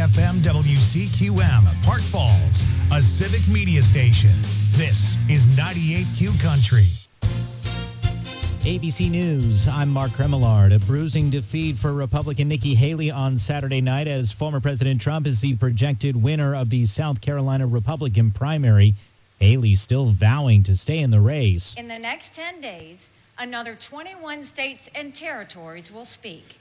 FM WCQM, Park Falls, a civic media station. This is 98Q Country. ABC News, I'm Mark Remillard. A bruising defeat for Republican Nikki Haley on Saturday night as former President Trump is the projected winner of the South Carolina Republican primary. Haley still vowing to stay in the race. In the next 10 days, another 21 states and territories will speak.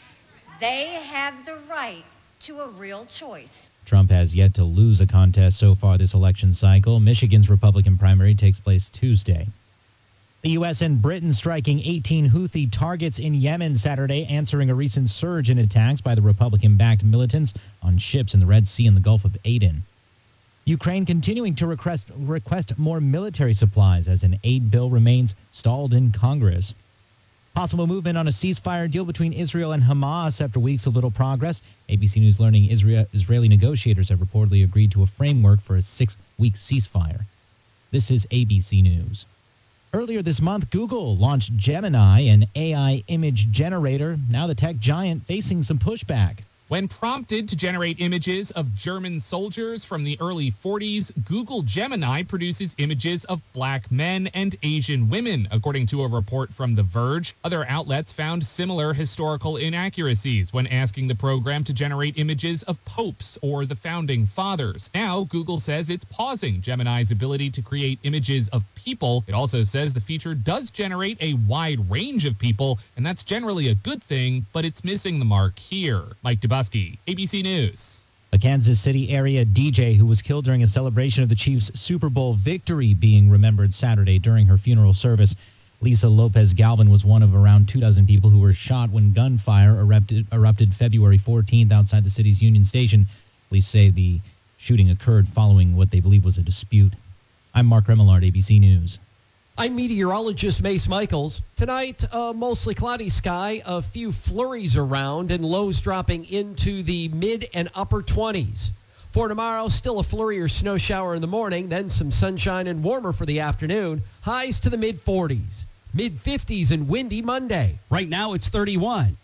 They have the right to a real choice. Trump has yet to lose a contest so far this election cycle. Michigan's Republican primary takes place Tuesday. The U.S. and Britain striking 18 Houthi targets in Yemen Saturday, answering a recent surge in attacks by the Republican-backed militants on ships in the Red Sea and the Gulf of Aden. Ukraine continuing to request more military supplies as an aid bill remains stalled in Congress. Possible movement on a ceasefire deal between Israel and Hamas after weeks of little progress. ABC News learning Israeli negotiators have reportedly agreed to a framework for a 6-week ceasefire. This is ABC News. Earlier this month, Google launched Gemini, an AI image generator. Now the tech giant facing some pushback. When prompted to generate images of German soldiers from the early 40s, Google Gemini produces images of black men and Asian women, according to a report from The Verge. Other outlets found similar historical inaccuracies when asking the program to generate images of popes or the founding fathers. Now, Google says it's pausing Gemini's ability to create images of people. It also says the feature does generate a wide range of people, and that's generally a good thing, but it's missing the mark here. Mike Dubusky, ABC News. A Kansas City area DJ who was killed during a celebration of the Chiefs' Super Bowl victory being remembered Saturday during her funeral service. Lisa Lopez Galvin was one of around 24 people who were shot when gunfire erupted February 14th outside the city's Union Station. Police say the shooting occurred following what they believe was a dispute. I'm Mark Remillard, ABC News. I'm meteorologist Mace Michaels. Tonight, a mostly cloudy sky, a few flurries around, and lows dropping into the mid and upper 20s. For tomorrow, still a flurry or snow shower in the morning, then some sunshine and warmer for the afternoon. Highs to the mid 40s. Mid 50s and windy Monday. Right now, it's 31.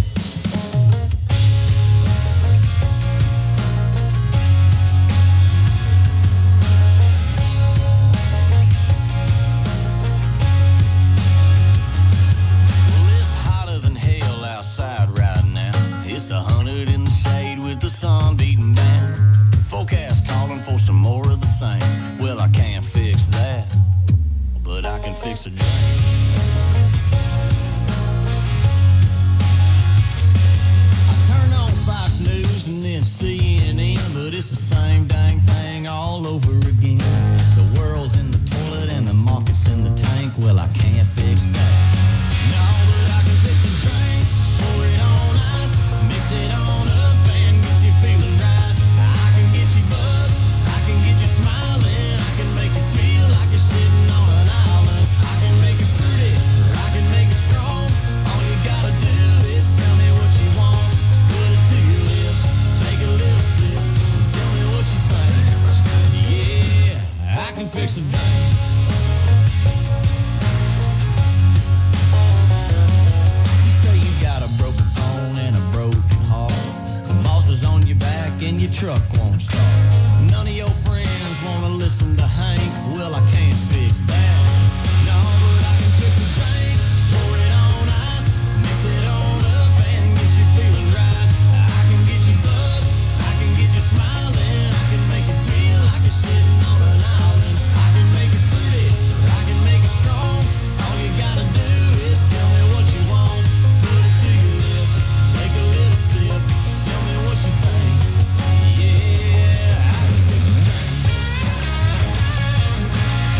It's 100 in the shade with the sun beating down. Forecast calling for some more of the same. Well, I can't fix that, but I can fix a drain. I turn on Fox News and then CNN, but it's the same dang thing all over again. The world's in the toilet and the market's in the tank. Well, I can't fix that. No, but I can fix a drain. Pour it on ice. Mix it on up and get you feeling right. I can get you buzzed, I can get you smiling, I can make you feel like you're sitting on an island. I can make it fruity, or I can make it strong. All you gotta do is tell me what you want. Put it to your lips, take a little sip, and tell me what you think. Yeah, I can fix a thing. On your back and your truck won't start. None of your friends want to listen to Hank. Well, I can't fix that. No, but I can fix a thing. Pour it on ice, mix it on up and get you feeling right. I can get you buzzed, I can get you smiling, I can make you feel like you're sitting on an island. I can make it fruity, or I can make it strong. All you gotta do is tell me what you want. Put it to your lips, take a little sip, tell me what you think. Yeah, I can fix a thing.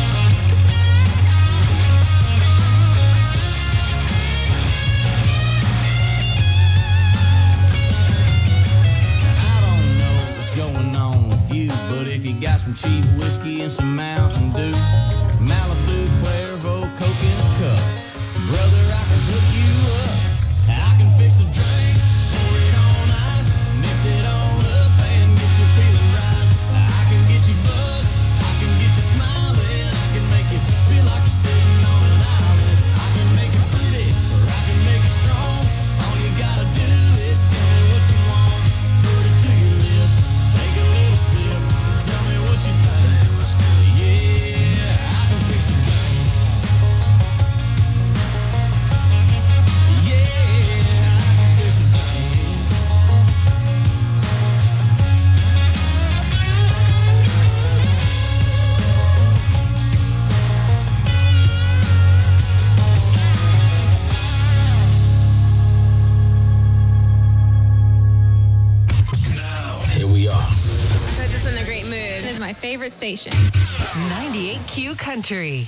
favorite station. 98Q Country.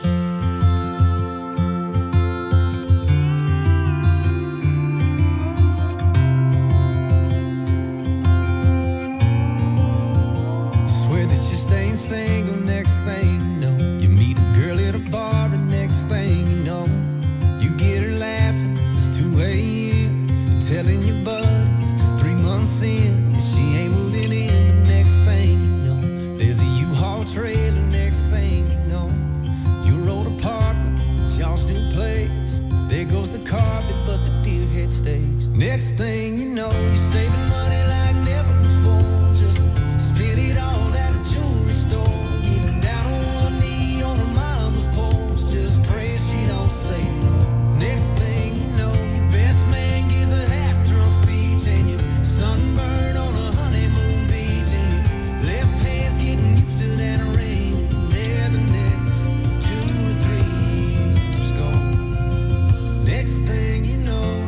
Swear that you're staying single, next thing you know. You meet a girl at a bar, and next thing you know, you get her laughing. It's 2 a.m. You're telling your buddies 3 months in, and she ain't moving in. But next thing you know, there's a U-Haul trailer. Next thing you know, your old apartment, it's y'all's new place. There goes the carpet, but the deer head stays. Next thing you know, you're saving money like never before, just to spend it all at a jewelry store. Getting down on one knee on her mama's porch, just praying she don't say no. Next thing you know, your best man gives a half-drunk speech, and you're sunburned on a honeymoon beach, and your left hand's getting used to that ring. And there the next 2 or 3 years go. Next thing you know,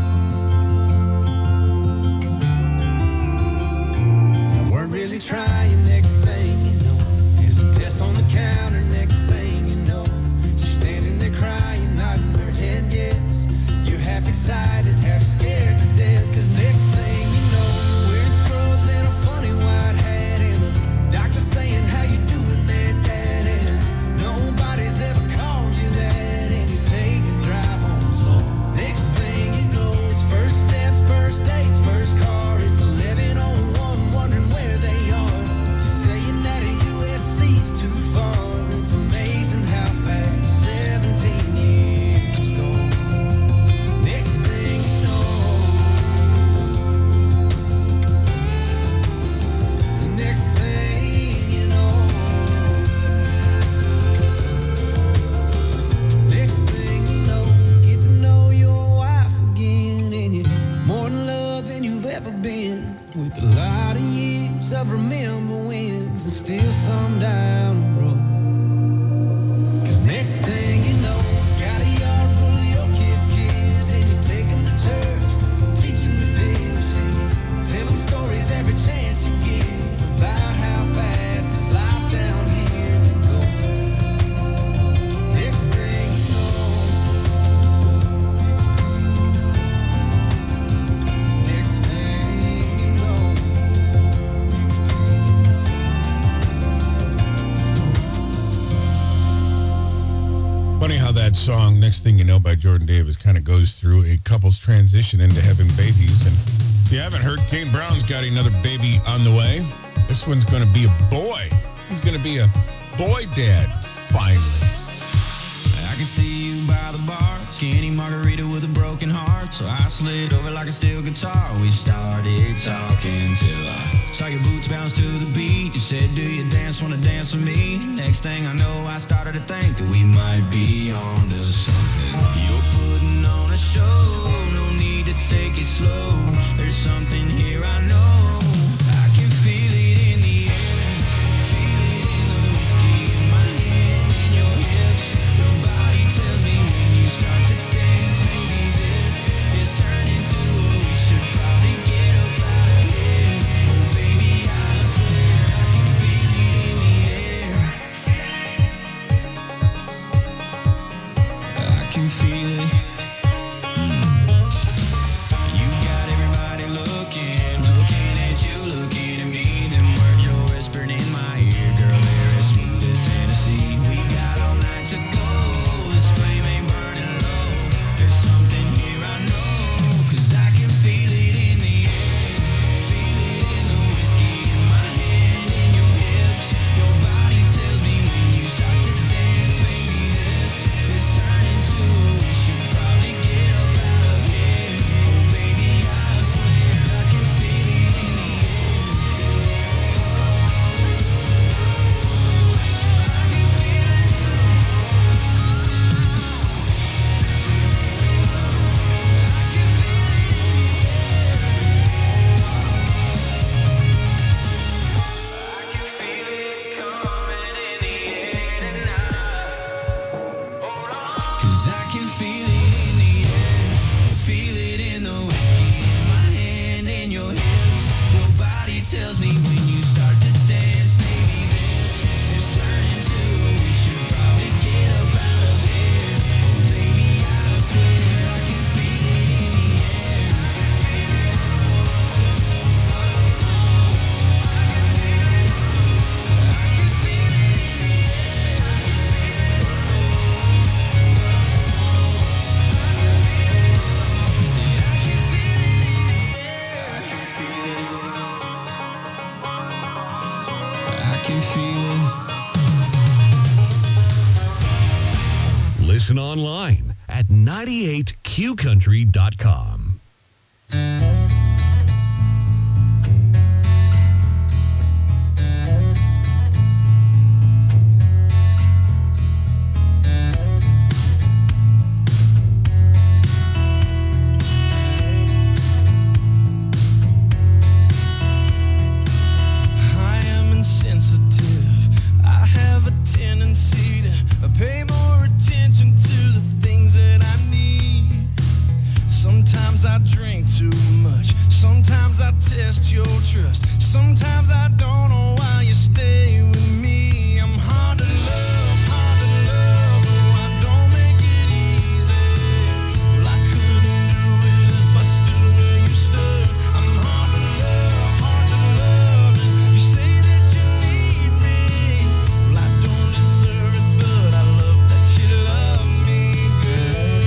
I weren't really trying. Next thing you know, there's a test on the counter. Next thing you know, she's standing there crying, nodding her head yes. You're half excited, half scared to death, 'cause next thing you know, you're wearing scrubs and a funny white hat, and the doctor saying, how you doing there, Dad? And nobody's ever called you that, and you take the drive home slow. Next thing you know, it's first steps, first dates, first car. It's 11:01, wondering where they are. You're saying that a USC's too far. It's amazing how fast 17 years go. Next thing you know, the next thing you know, next thing you know, you get to know your wife again, and you're more in love than you've ever been, with a lot of years of remember wins and still some down the road. 'Cause next thing you know, got a yard full of your kids, and you take them to church, teach them to fish, and you tell them stories every chance you get about how fast this life down here can go. Next thing you know, next thing you know, next thing you know. Funny how that song, Next Thing You Know by Jordan Davis, kind of goes through a couple's transition into having babies. And if you haven't heard, Kane Brown's got another baby on the way. This one's going to be a boy. He's going to be a boy dad, finally. I can see you by the bar, skinny margarita with a broken heart. So I slid over like a steel guitar. We started talking till I saw your boots bounce to the beat. You said, do you wanna dance with me? Next thing I know, I started to think that we might be on to something. You're putting on a show, no need to take it slow. There's something here I know. I can feel it in the air, feel it in the whiskey in my hand, in your hips. Your body tells me when you start to dance, maybe this is turning to what we should probably get up out of here. Oh baby, I swear I can feel it in the air. I can feel it. You got everybody looking. Listen online at 98qcountry.com. I am insensitive. I have a tendency to pay more attention to the things that I need. Sometimes I drink too much. Sometimes I test your trust. Sometimes I don't know why you stay with me. I'm hard to love, oh, I don't make it easy. Well, I couldn't do it if I stood where you stood. I'm hard to love. You say that you need me. Well, I don't deserve it, but I love that you love me good.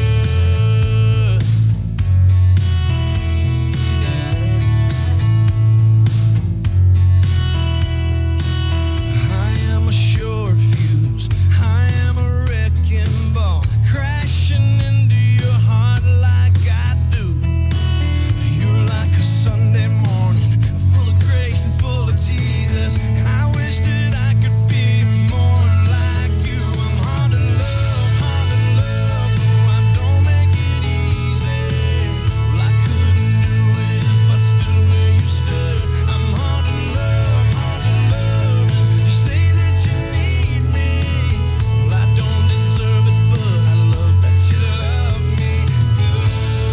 I am a short fuse. I am a wrecking ball, crashing into your heart like I do. You're like a Sunday morning, full of grace and full of Jesus. I wish that I could be more like you. I'm hard to love, oh, I don't make it easy. Well, I couldn't do it if I stood where you stood. I'm hard to love. You say that you need me. Well, I don't deserve it, but I love that you love me good.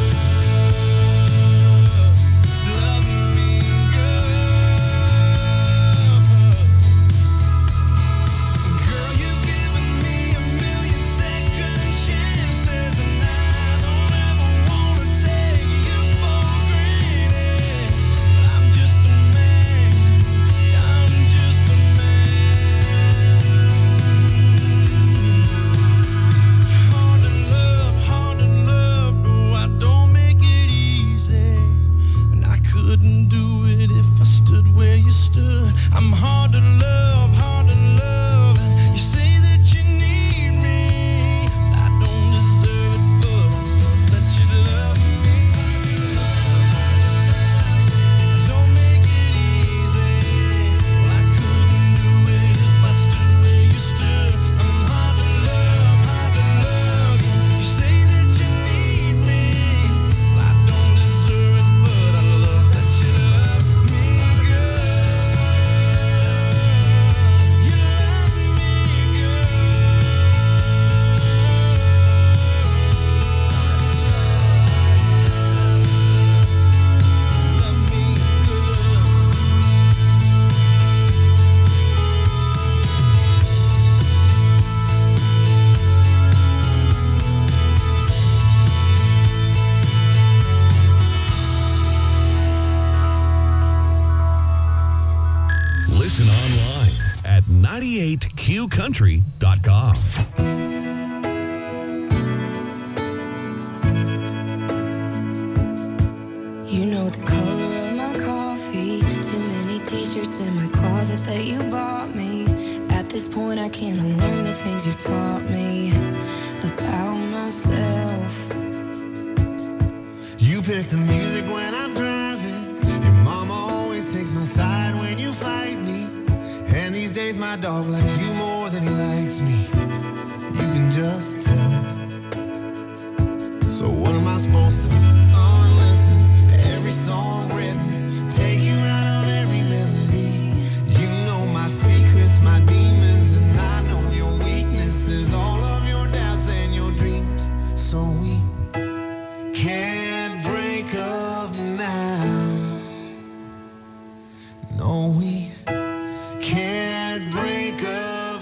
Love me good. Girl, you've given me a million second chances, and I don't ever wanna take you for granted. I'm just a man. I'm just a man. Hard to love, oh, I don't make it easy. And I couldn't do it if I stood where you stood. I'm hard to love. You say that you need me. I don't deserve it, but I love that you love me. Don't make it easy. Well, I couldn't do it if I stood where you stood. I'm hard to love. You say that you need me. Well, I don't deserve it, but I love that you love me good. You love me good. Love me good. Listen online at 98qcountry.com. You know the color of my coffee. Too many t-shirts in my closet that you bought me. At this point I can't unlearn the things you taught me about myself. You pick the music when I'm driving. Your mama always takes my side when you fight me. And these days my dog likes you more than he likes me. You can just tell. So what am I supposed to listen to every song written? Take you out of every melody. You know my secrets, my demons, and I know your weaknesses, all of your doubts and your dreams. So we can't break up now. No, we can't break up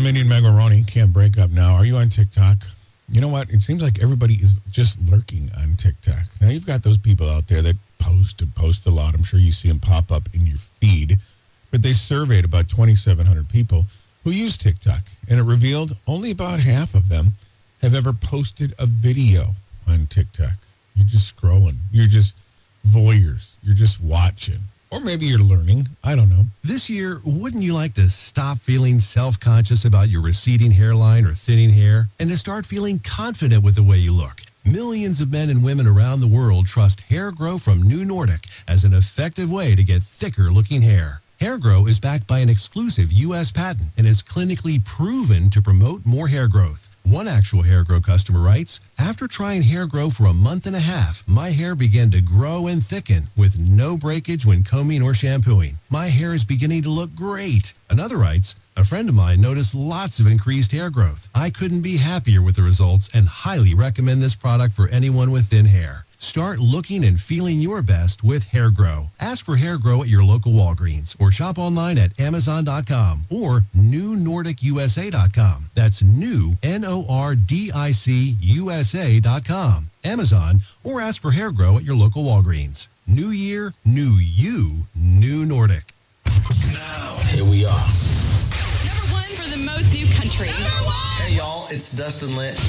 Mindy and Magaroni can't break up now. Are you on TikTok? You know what? It seems like everybody is just lurking on TikTok. Now, you've got those people out there that post a lot. I'm sure you see them pop up in your feed. But they surveyed about 2,700 people who use TikTok, and it revealed only about half of them have ever posted a video on TikTok. You're just scrolling. You're just voyeurs. You're just watching. Or maybe you're learning. I don't know. This year, wouldn't you like to stop feeling self-conscious about your receding hairline or thinning hair and to start feeling confident with the way you look? Millions of men and women around the world trust Hair Grow from New Nordic as an effective way to get thicker-looking hair. Hair Grow is backed by an exclusive U.S. patent and is clinically proven to promote more hair growth. One actual Hair Grow customer writes, "After trying Hair Grow for a month and a half, my hair began to grow and thicken with no breakage when combing or shampooing. My hair is beginning to look great." Another writes, "A friend of mine noticed lots of increased hair growth. I couldn't be happier with the results and highly recommend this product for anyone with thin hair." Start looking and feeling your best with Hair Grow. Ask for Hair Grow at your local Walgreens or shop online at Amazon.com or NewNordicUSA.com. That's new, NORDIC USA.com. Amazon, or ask for Hair Grow at your local Walgreens. New year, new you, New Nordic. Now, here we are. Number one for the most new country. Hey, y'all, it's Dustin Lynch.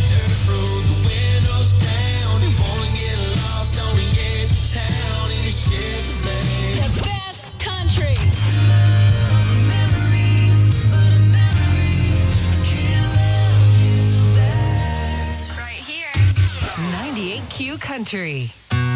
The best country. Right here. 98Q Country.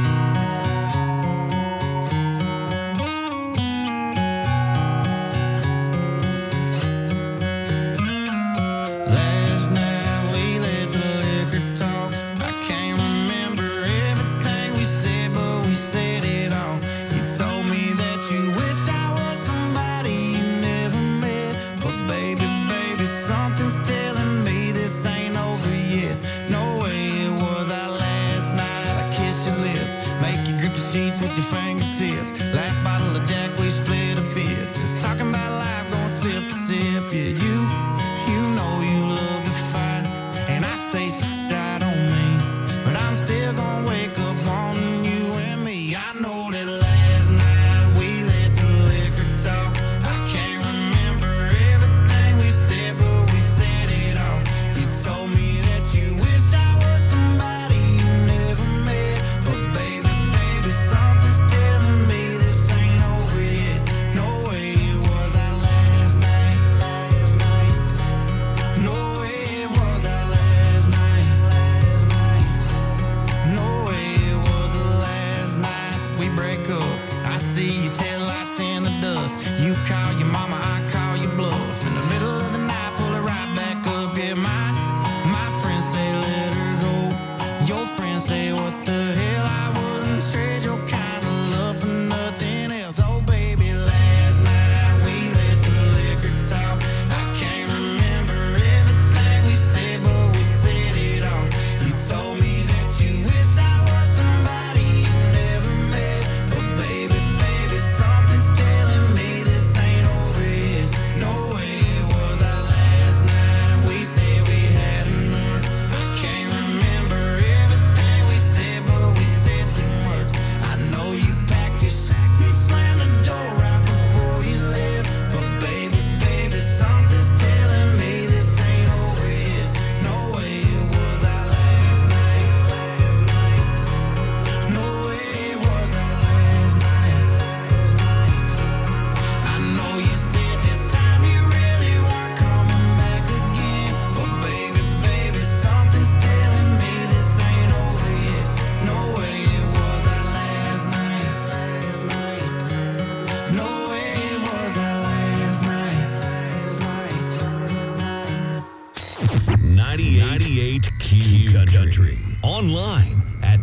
Last night we let the liquor talk. I can't remember everything we said, but we said it all. You told me that you wish I was somebody you never met. But baby, baby, something's telling me this ain't over yet. No way it was our last night. I kiss your lips, make you grip the sheets with your fingertips. Last bottle of Jack, we split a fifth. Just talking about life, going sip for sip. Yeah, you know you love to fight, and I say shit I don't mean, but I'm still gonna wake up wanting you and me. I know that last night we let the liquor talk. I can't remember everything we said, but we said it all. You told me that you wish I was somebody you never met, but baby, baby, something's telling me this ain't over yet. No way it was our last night. No way it was our last night. No way it was the last night that we break up. I see your taillights in the dust. You call your mama, I call your bluff. In the middle of the night, pull it right back up. Yeah, my friends say let her go. Your friends say what the hell, I wouldn't trade your kind of love for nothing else. Oh baby, last night we let the liquor talk. I can't remember everything we said, but we said it all. You told me that you wish I was somebody you never met, but baby, baby, something's telling me this ain't over yet. No way it was our last night. We said we had enough. I can't remember everything we said, but we said too much. I know you packed your shit and slammed the door right before you left, but baby, baby, something's telling me this ain't over yet. No way it was our last night. No way it was our last night. I know you said this time you really weren't coming back again, but baby, baby, something's telling me this ain't over yet. No way it was our last night. No way it was our last night. 98Q Country. Online at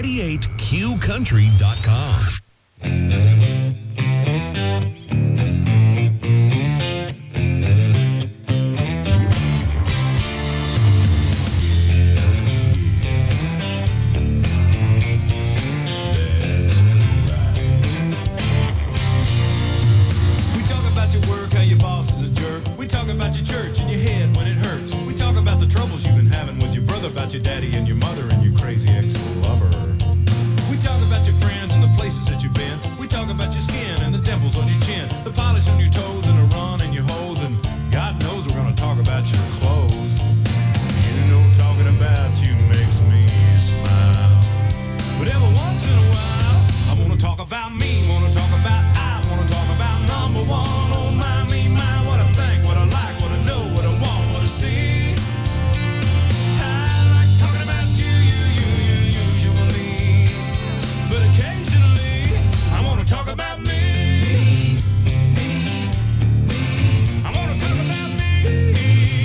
98QCountry.com. We talk about your work, how your boss is a jerk. We talk about your church and your your daddy and your mother and your crazy ex-lover. We talk about your friends and the places that you've been. We talk about your skin and the dimples on your chin, the polish on your toes and the run in your hose, and God knows we're gonna talk about your clothes. You know talking about you makes me smile. But every once in a while, I wanna talk about me, wanna talk about number one. Oh my, me, my, what I think, what I like, what I know, what I want, what I see. I like talking about you usually, but occasionally I wanna talk about me. I wanna talk about me.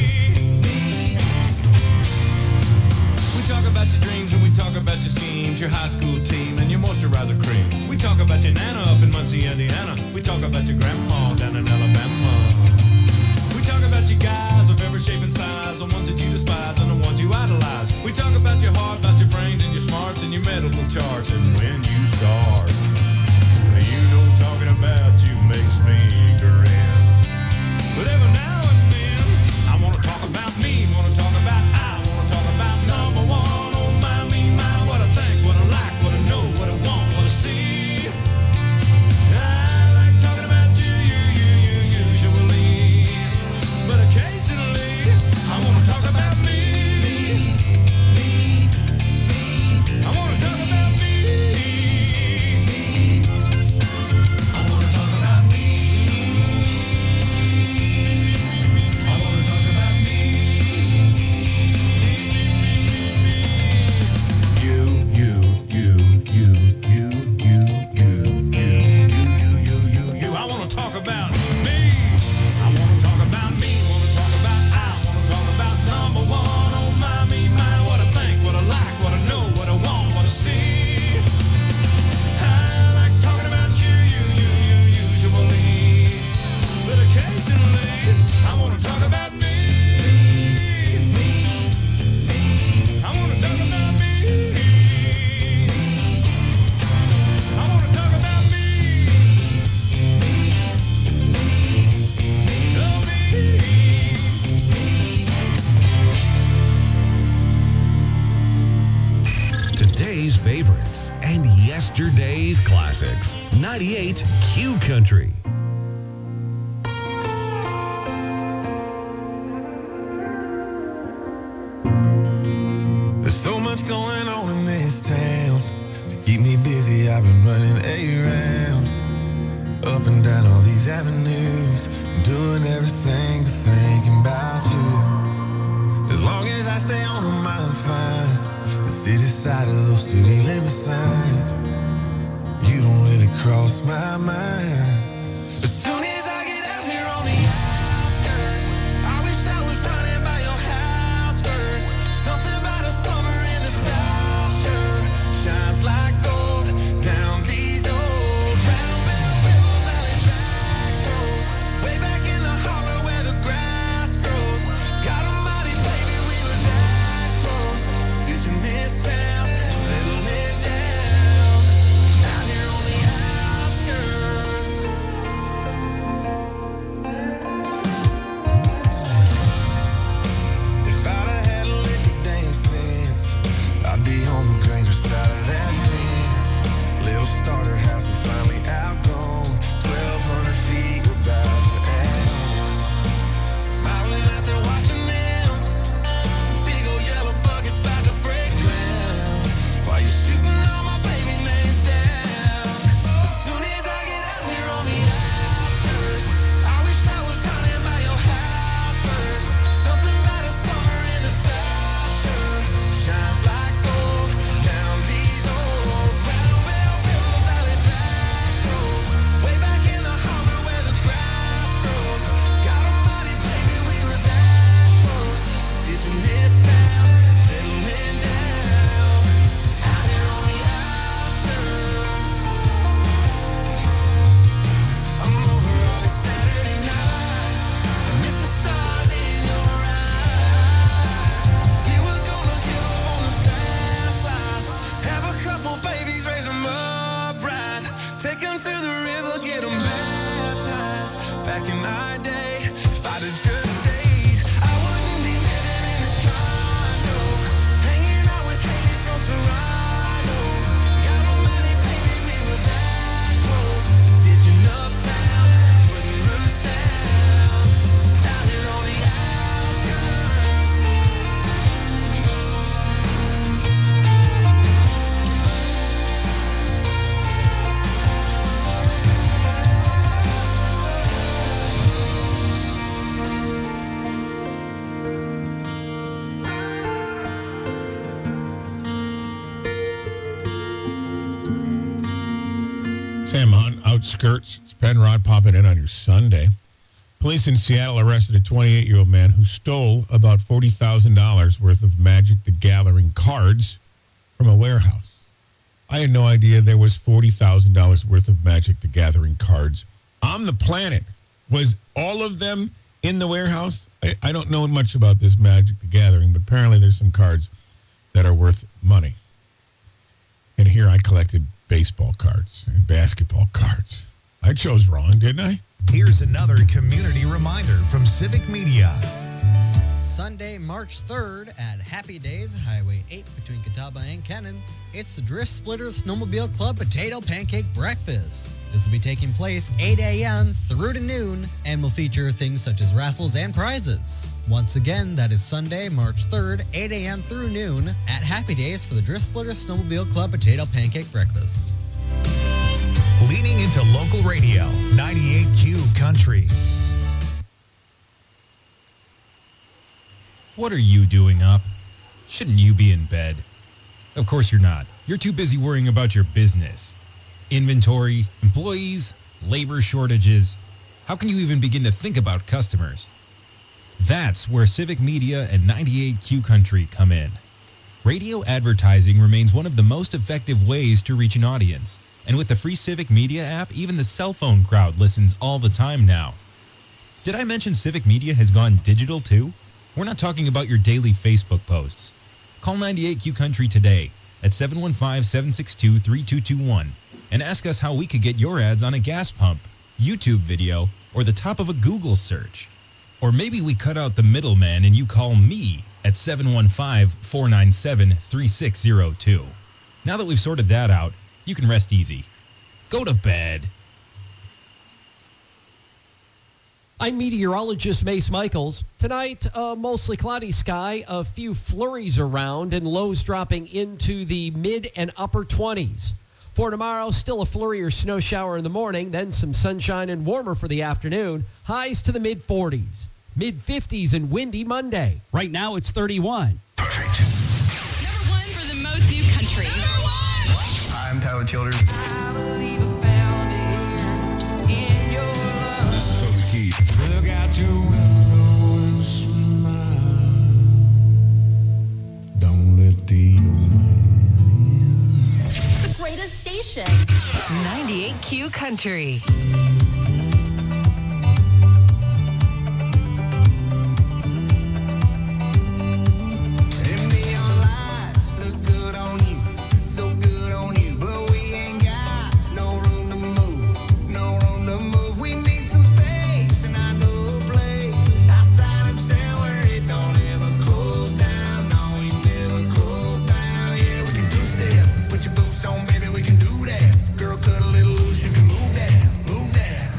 We talk about your dreams and we talk about your schemes, your high school team and your moisturizer cream. We talk about your nana up in Muncie, Indiana. We talk about your grandma down in Alabama. We talk about you guys of every shape and size, the ones that you despise and the ones you idolize. We talk about your heart, about your brains and your smarts and your medical charts and when you start. You know talking about you makes me grin. But every now and then, I want to talk about me, want to talk about number one. Oh my, me, my, what I think, what I like, what I know, what I want, what I see. I like talking about you usually, but occasionally I want to talk about me. I want to talk about me. I want to talk about me. I want to talk about me. You. I want to talk about me. I want to talk about me. Want to talk about number one. Oh my, me, my, what I think, what I like, what I know, what I want, what I see. I like talking about you usually, but occasionally I want to talk about me. I want to talk about me. I want to talk about me. Today's favorites and yesterday's classics. 98 Q Country. There's so much going on in this town. To keep me busy, I've been running around, up and down all these avenues, doing everything but thinking about you. As long as I stay on them, I'm fine. The city side of those city limit signs, you don't really cross my mind. As soon as I get out here on the outskirts, I wish I was running by your house first. Something about a summer in the South sure shines like gold down these old round Bell River Valley back roads, way back in the holler where the grass grows. God almighty, baby, we were that close to ditching this town, settling down out here on the outskirts. If I'd have had a lick of damn sense, I'd be on the Granger side of that fence. Little starter house, we finally outgrown. 1,200 feet, we're about to add on. Smiling out there watching them, big old yellow buckets about to break ground, while you're shooting all my baby names down. As soon as I get out here on the outskirts, I wish I was running by your house first. Something about a summer in the South sure shines like gold down these old round Bell River Valley back roads, way back in the holler where the grass grows. God almighty, baby, we were that close to ditching this town, settling down out here on the outskirts. I'm over on a Saturday night, I miss the stars in your eyes. Yeah, we're gonna give up on the fast life, have a couple babies, raise them up right, take them to the river, get them baptized. Back in our day, if I'd have just stayed, I wouldn't be living in this condo, hanging Sam on outskirts. It's Penrod popping in on your Sunday. Police in Seattle arrested a 28-year-old man who stole about $40,000 worth of Magic the Gathering cards from a warehouse. I had no idea there was $40,000 worth of Magic the Gathering cards on the planet. Was all of them in the warehouse? I don't know much about this Magic the Gathering, but apparently there's some cards that are worth money. And here I collected baseball cards and basketball cards. I chose wrong, didn't I? Here's another community reminder from Civic Media. Sunday, March 3rd at Happy Days, Highway 8 between Catawba and Kennon. It's the Drift Splitters Snowmobile Club Potato Pancake Breakfast. This will be taking place 8 a.m. through to noon and will feature things such as raffles and prizes. Once again, that is Sunday, March 3rd, 8 a.m. through noon at Happy Days for the Drift Splitters Snowmobile Club Potato Pancake Breakfast. Leaning into local radio, 98Q Country. What are you doing up? Shouldn't you be in bed? Of course you're not. You're too busy worrying about your business. Inventory, employees, labor shortages. How can you even begin to think about customers? That's where Civic Media and 98Q Country come in. Radio advertising remains one of the most effective ways to reach an audience. And with the free Civic Media app, even the cell phone crowd listens all the time now. Did I mention Civic Media has gone digital too? We're not talking about your daily Facebook posts. Call 98Q Country today at 715-762-3221 and ask us how we could get your ads on a gas pump, YouTube video, or the top of a Google search. Or maybe we cut out the middleman and you call me at 715-497-3602. Now that we've sorted that out, you can rest easy. Go to bed. I'm meteorologist Mace Michaels. Tonight, mostly cloudy sky, a few flurries around, and lows dropping into the mid and upper 20s. For tomorrow, still a flurry or snow shower in the morning, then some sunshine and warmer for the afternoon. Highs to the mid 40s. Mid 50s and windy Monday. Right now, it's 31. Number one for the most new country. Number one! I'm Tyler Childers. Look out your window and smile. Don't let the old man in. The greatest station. 98Q Country. Them neon lights look good on you, so good on you, but we ain't got no room to move, no room to move. We need some space, and I know a place outside of town where it don't ever close down. No, we never close down. Yeah, we can two-step. Put your boots on, baby, we can do that. Girl, cut a little loose, you can move that, move that.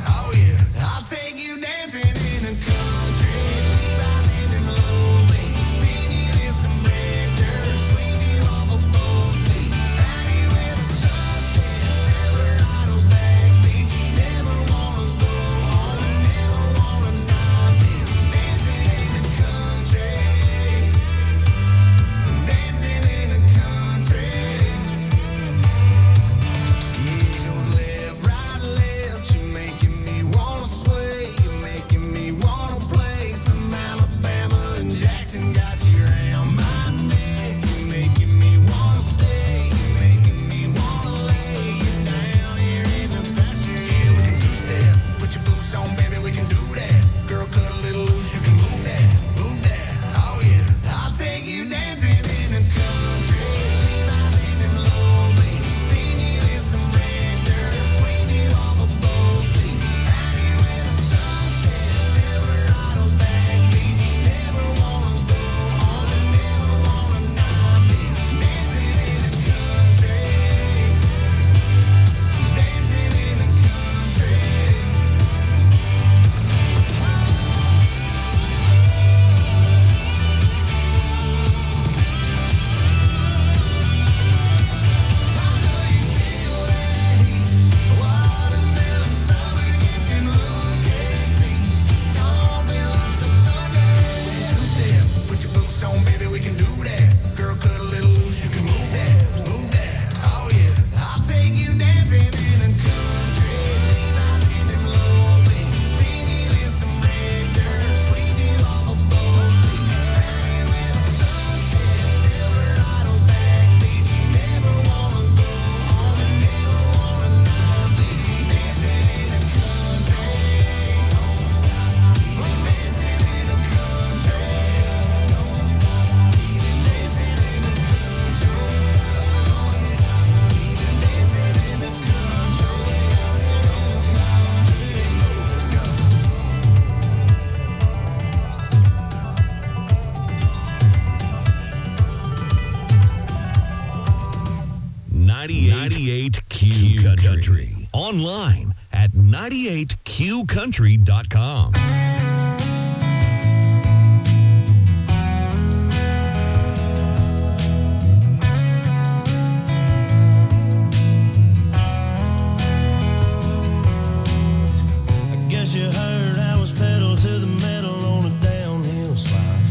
98Q Country. Online at 98QCountry.com. Guess you heard I was pedal to the metal on a downhill slide.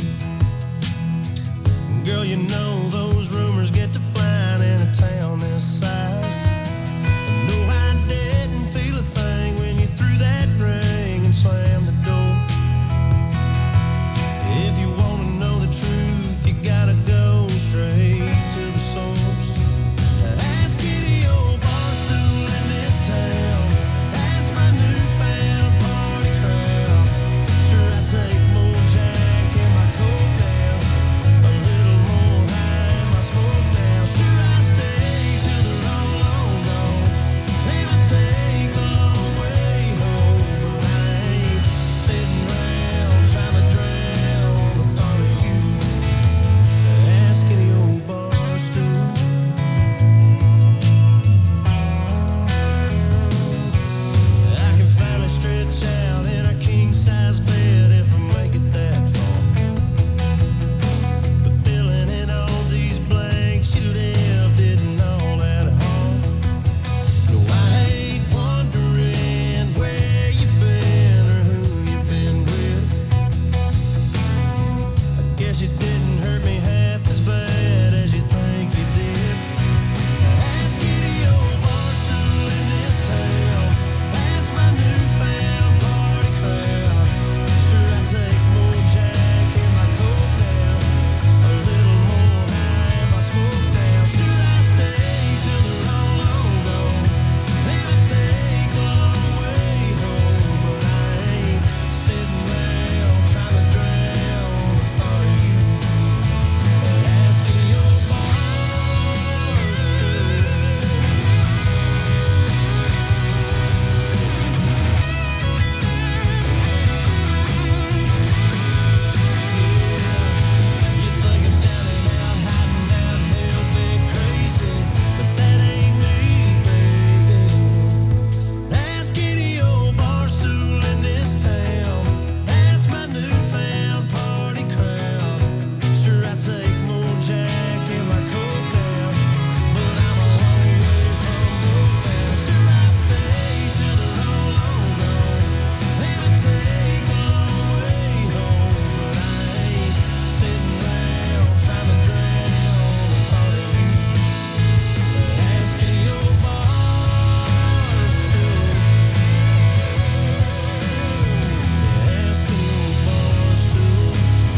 Girl, you know those rumors get to flying in a town this size. No, I didn't feel a thing when you threw that ring and slammed the door. If you want to know the truth, you gotta go straight to the source. Ask any old bar stool in this town. Ask my newfound party crowd. Sure, I take more Jack in my coat now, a little more high in my smoke now. Sure, I stay till the long, long gone, and I take the long way home. But I ain't sitting around trying to drown the thought of you. Ask any old bar stool. I can finally stretch out in our king-size bed if I make it that far. But filling in all these blanks you left isn't all that hard. No, I hate wondering where you've been or who you've been with. I guess you didn't hurt me half as bad as you think you did. Ask any old bar stool in this town. Ask my newfound party crowd. Sure, I take more Jack in my coat now, a little more high in my smoke now. Sure, I stay till the long, long gone, and I take the long way home. But I ain't sitting around trying to drown the thought of you. Ask any old bar stool. You think I'm down and out, hiding down hell, big crazy, but that ain't me, baby. Ask any old bar stool in this town. Ask my newfound party crowd. Sure, I take more Jack in my coat now, but I'm a long way from broke down. Sure, I stay till the long, long gone, and I take the long way home. But I ain't sitting around trying to drown the thought of you. Ask any old bar stool. Ask any old bar stool.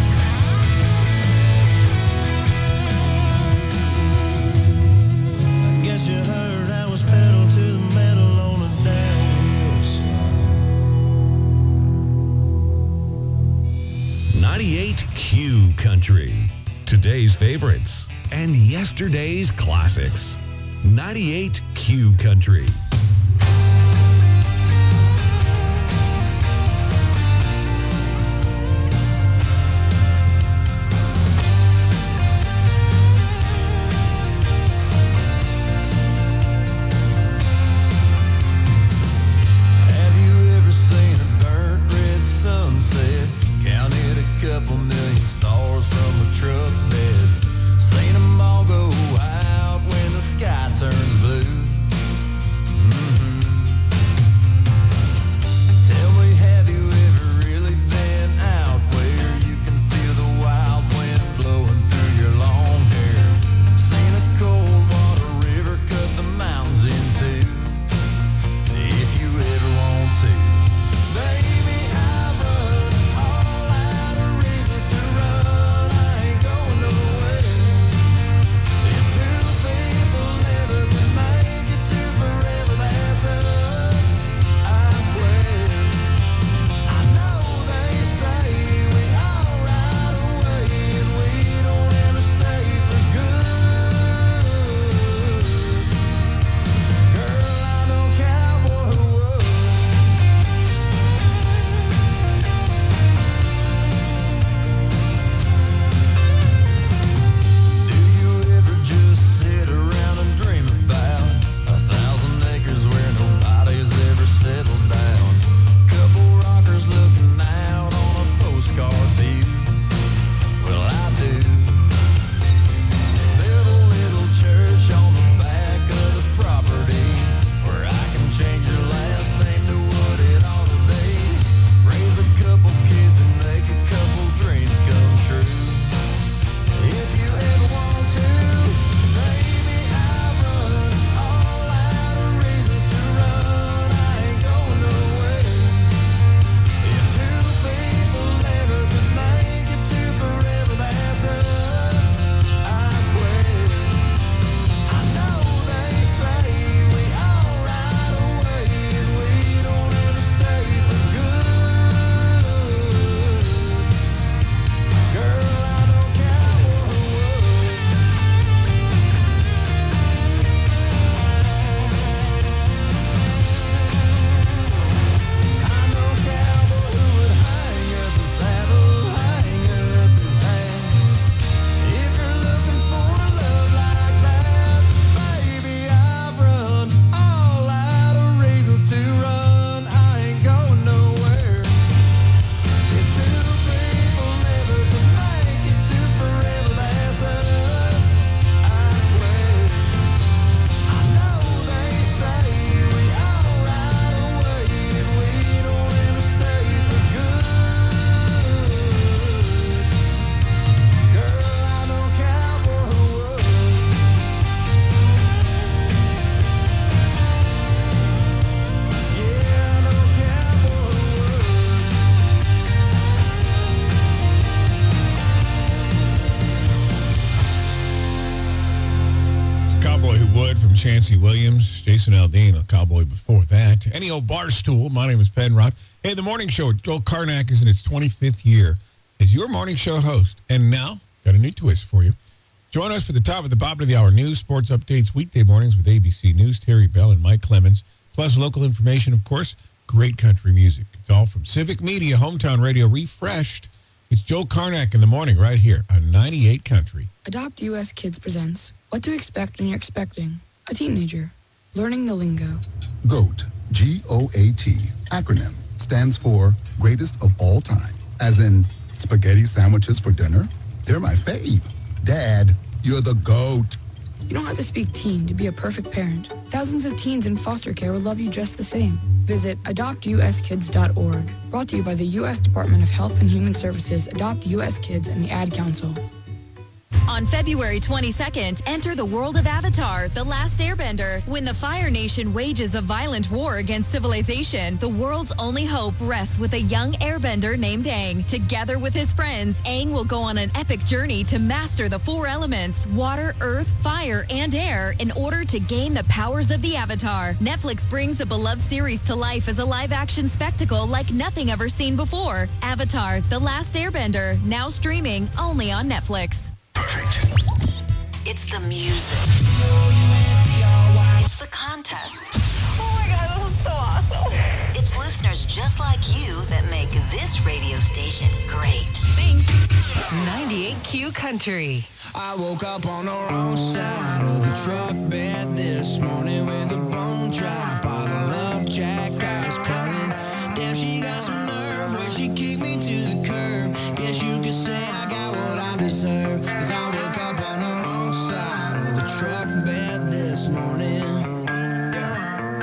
I guess you heard I was pedal to the metal on a downhill slide. 98Q Country. Today's favorites and yesterday's classics. 98Q Country. Have you ever seen a burnt red sunset? Counted a couple million stars from a truck bed. Seen them all go out when the sky turns blue. Cowboy Who Would from Chancey Williams. Jason Aldean, a cowboy before that. Any old Barstool. My name is Penrod. Hey, the morning show. Joel Karnak is in its 25th year as your morning show host. And now, got a new twist for you. Join us for the top of the bottom of the hour news, sports updates, weekday mornings with ABC News, Terry Bell and Mike Clemens, plus local information, of course, great country music. It's all from Civic Media, Hometown Radio, refreshed. It's Joel Karnak in the morning right here on 98 Country. Adopt US Kids presents What to Expect When You're Expecting a Teenager. Learning the lingo. GOAT, G-O-A-T, acronym, stands for Greatest of All Time. As in, spaghetti sandwiches for dinner? They're my fave. Dad, you're the GOAT. You don't have to speak teen to be a perfect parent. Thousands of teens in foster care will love you just the same. Visit adoptuskids.org. Brought to you by the U.S. Department of Health and Human Services, Adopt U.S. Kids, and the Ad Council. On February 22nd, enter the world of Avatar, The Last Airbender. When the Fire Nation wages a violent war against civilization, the world's only hope rests with a young airbender named Aang. Together with his friends, Aang will go on an epic journey to master the four elements, water, earth, fire, and air, in order to gain the powers of the Avatar. Netflix brings the beloved series to life as a live-action spectacle like nothing ever seen before. Avatar, The Last Airbender, now streaming only on Netflix. It's the music. It's the contest. Oh my God, this is so awesome. It's listeners just like you that make this radio station great. Thanks. 98Q Country. I woke up on the wrong side of the truck bed this morning with a bone dry bottle of Jack Ice pouring. Damn, she got some nerve where she kicked me to the curb. Guess you could say I got what I deserve. 'Cause I woke up on the wrong side of the truck bed this morning. Yeah.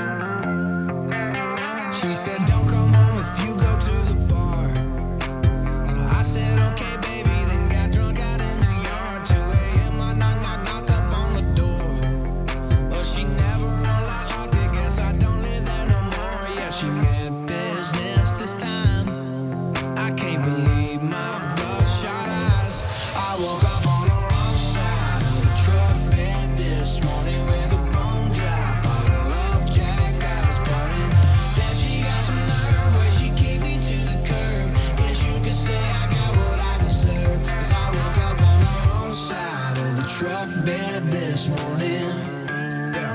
She said, don't come home if you go to the bar. So I said, okay, baby, then got drunk out in the yard. 2 a.m. I knock up on the door. But she never unlocked it, guess I don't live there no more. Yeah, she meant business this time. I can't believe my bloodshot eyes. I woke up on the wrong side of the truck bed this morning with a bone dry bottle of Jack Ice pouring. Then she got some nerve where she kicked me to the curb. Guess you could say I got what I deserve. 'Cause I woke up on the wrong side of the truck bed this morning. Yeah.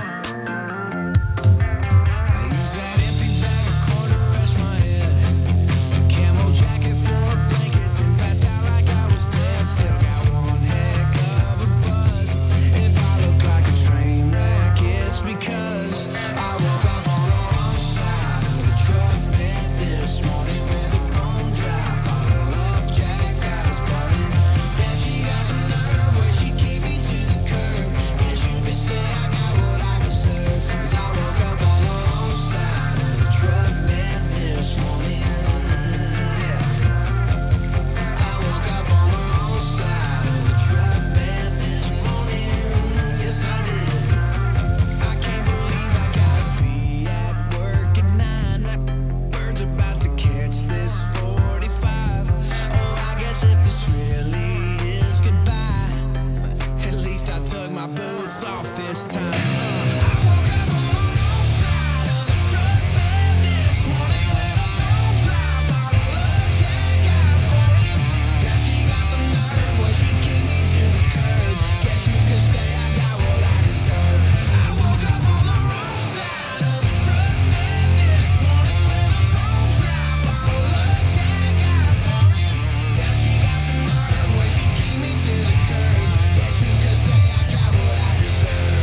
I use that empty bag of corn to rest my head. A camo jacket for a blanket, then passed out like I was dead. Still got one heck of a buzz. If I look like a train wreck, it's because I woke up on the wrong side of the truck bed this morning with a bone dry bottle of Jack Ice pouring. Then she got some nerve where she kicked me to the curb. Guess you could say I got what I deserve. 'Cause I woke up on the wrong side of the truck bed this morning. Yeah. I woke up on the wrong side of the truck bed this morning. Yes, I did. I can't believe I gotta be at work at 9. That bird's about to catch this 45. Oh, I guess if this really is goodbye, at least I took my boots off this time. I woke up on the wrong side of the truck bed this morning with a bone dry bottle of Jack Ice pouring. Guess she got some nerve where she kicked me to the curb. Guess you could say I got what I deserve. I woke up on the wrong side of the truck bed this morning with a bone dry bottle of Jack Ice pouring. Guess she got some nerve where she kicked me to the curb. Guess you could say I got what I deserve.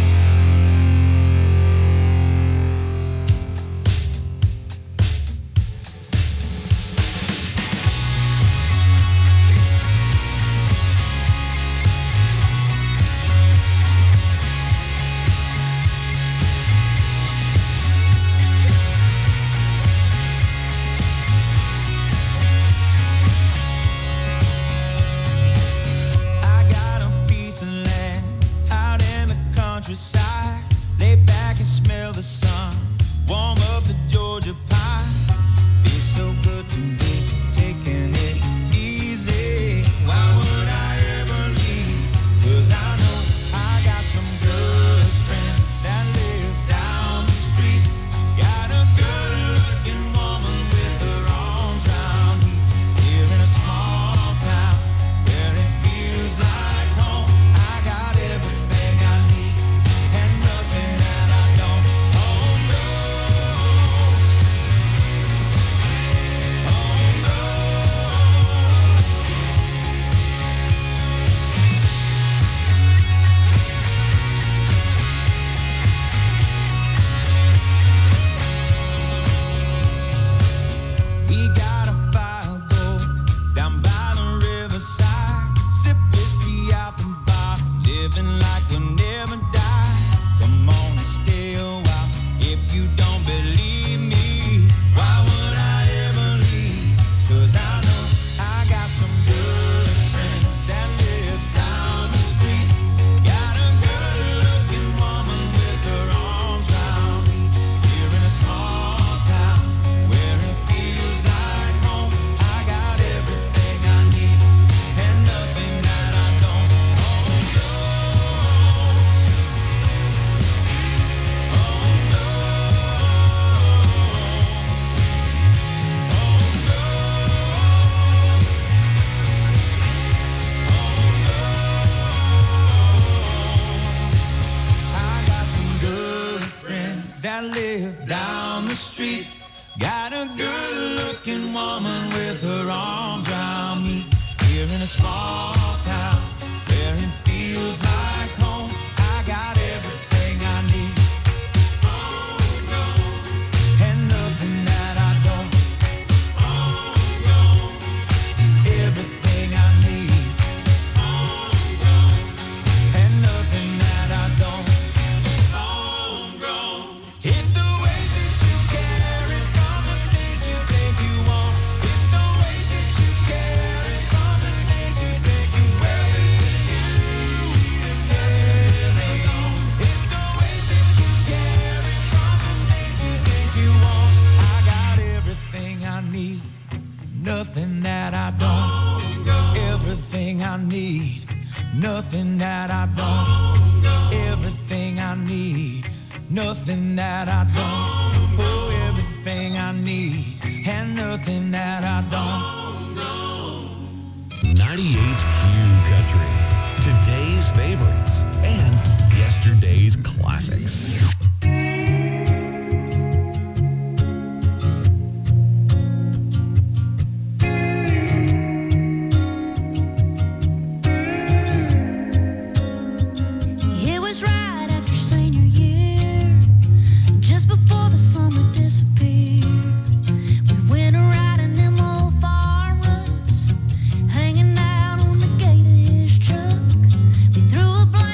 I got a piece of land out in the countryside. Lay back and smell the sun. Warm up the Georgia pie. Feels so good to me, taking it easy. Why would I ever leave? 'Cause I know I got some good like we'll never die. Come on and stay a while. If you don't believe me, why would I ever leave? 'Cause I know I got some good friends that live down the street. Got a good-looking woman with her arms round me. Here in a small town where it feels like home. I got everything I need and nothing that I don't. Oh no. Oh no. I got some good friends that live down the street. Got a good-looking woman with her arms around me. Here in a small town where it feels like home. I got everything I need. Oh no. And nothing that I don't. Oh no. Everything I need. Oh no. And nothing that I don't. Homegrown. It's the way that you carry from the things you think you want. It's the way that you carry from the things you think you wear. It's the way that you carry from the things you think you want. I got everything I need, nothing that I don't. Everything I need, nothing that I don't. Everything I need, nothing that I don't. Oh, everything I need, and nothing that I don't. 98 Q Country. Today's favorites and yesterday's classics. It was right after senior year, just before the summer disappeared. We went around in them old Fords, hanging out on the gate of his truck. We threw a blanket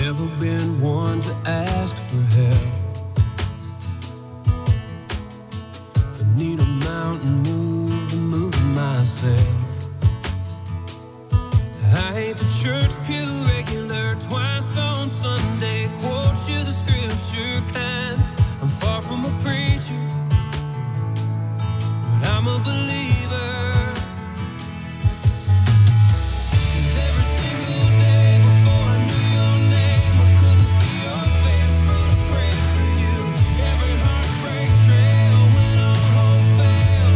never been one to ask for help.